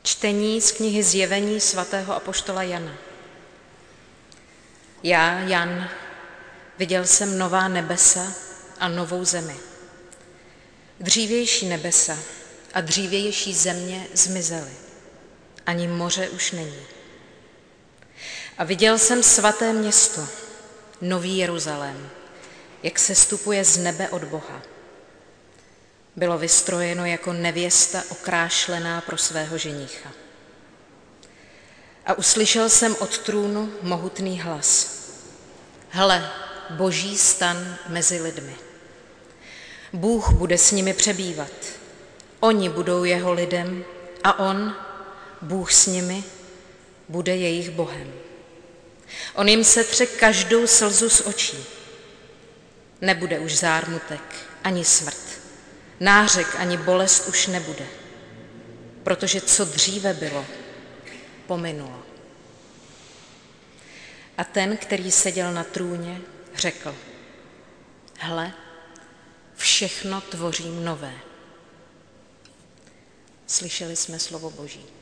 Čtení z knihy Zjevení svatého apoštola Jana. Já, Jan, viděl jsem nová nebesa a novou zemi. Dřívější nebesa a dřívější země zmizely, ani moře už není. A viděl jsem svaté město, nový Jeruzalém, jak sestupuje z nebe od Boha. Bylo vystrojeno jako nevěsta okrášlená pro svého ženícha. A uslyšel jsem od trůnu mohutný hlas. Hle, Boží stan mezi lidmi. Bůh bude s nimi přebývat. Oni budou jeho lidem a on, Bůh s nimi, bude jejich Bohem. On jim setře každou slzu z očí. Nebude už zármutek ani smrt. Nářek ani bolest už nebude, protože co dříve bylo, pominulo. A ten, který seděl na trůně, řekl: Hle, všechno tvořím nové. Slyšeli jsme slovo Boží.